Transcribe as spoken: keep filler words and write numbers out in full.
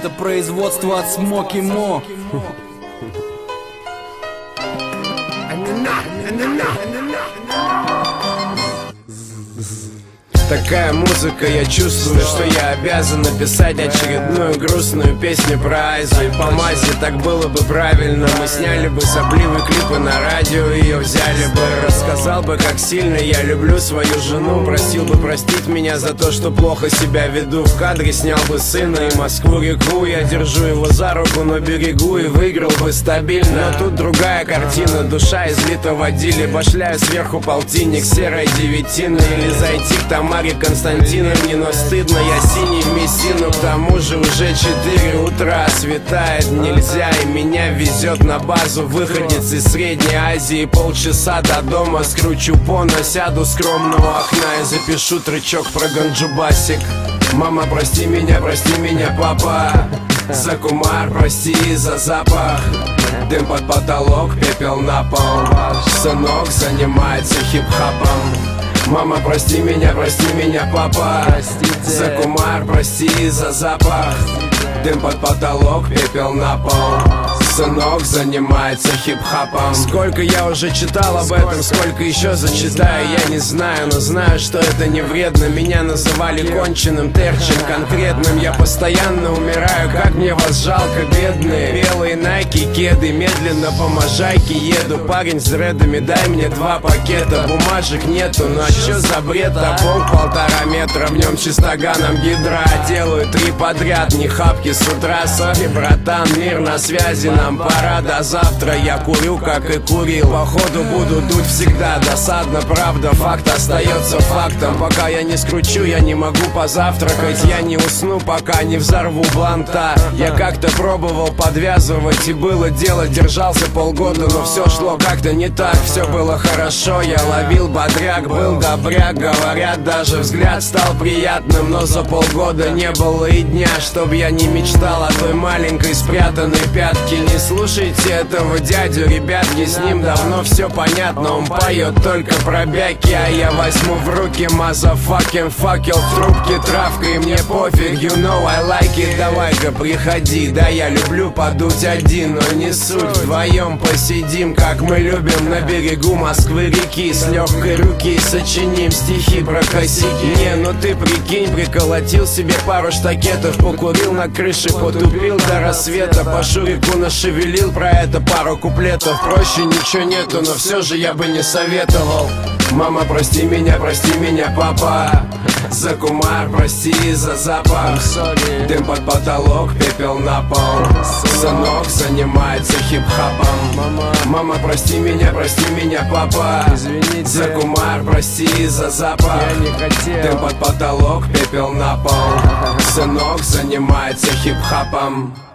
Это производство от Смоки Мо. Такая музыка, я чувствую, что я обязан написать очередную грустную песню про Айзу и по мазе. Так было бы правильно, мы сняли бы сопливые клипы на радио, ее взяли бы. Рассказал бы, как сильно я люблю свою жену, просил бы простить меня за то, что плохо себя веду. В кадре снял бы сына и Москву-реку, я держу его за руку на берегу и выиграл бы стабильно. Но тут другая картина, душа излита в отделе, башляю сверху полтинник серой девятины. Или зайти к Тамаре Константиновне, но стыдно, я синий в Мессину. К тому же уже четыре утра, светает нельзя, и меня везет на базу выходец из Средней Азии. Полчаса до дома, скручу поно, сяду скромного окна и запишу тречок про ганджубасик. Мама, прости меня, прости меня, папа, за кумар, прости за запах. Дым под потолок, пепел на пол. Сынок занимается хип-хопом. Мама, прости меня, прости меня, папа, простите. За кумар, прости за запах. Дым под потолок, пепел на пол. Сынок занимается хип-хопом. Сколько я уже читал об этом, сколько еще зачитаю, я не знаю, но знаю, что это не вредно. Меня называли конченым, терчем конкретным. Я постоянно умираю, как мне вас жалко, бедные. Белые найки, кеды, медленно по можайке еду. Парень с дредами, дай мне два пакета. Бумажек нету, ну а чё за бред? А пол полтора метра, в нем чистоганом гидра. Делаю три подряд, не хапки с утра. Сори, братан, мир на связи, нам пора до завтра. Я курю, как и курил, походу буду дуть всегда. Досадно, правда, факт остается фактом. Пока я не скручу, я не могу позавтракать. Я не усну, пока не взорву бланта. Я как-то пробовал подвязывать, и было дело, держался полгода, но все шло как-то не так. Все было хорошо, я ловил бодряк, был добряк. Говорят, даже взгляд стал приятным, но за полгода не было и дня, чтоб я не мечтал о той маленькой спрятанной пятке. Не слушайте этого дядю, ребятки, с ним давно все понятно. Он поет только про бяки, а я возьму в руки мазафакин факел в трубке, травка, и мне пофиг, you know I like it. Давай-ка приходи, да я люблю подуть один, но не суть, вдвоем посидим, как мы любим на берегу Москвы-реки. С легкой руки сочиним стихи про косяки. Не, ну ты прикинь, приколотил себе пару штакетов, покурил на крыше, потупил до рассвета, по шурику нашевелил про это пару куплетов. Проще ничего нету, но все же я бы не советовал. Мама, прости меня, прости меня, папа, за кумар, прости за запах. Дым под потолок, пепел на пол. Сынок занимается хип-хопом. Мама, прости меня, прости меня, папа, извините. За кумар, прости за запах. Я не хотел. Дым под потолок, пепел на пол. Сынок занимается хип-хопом.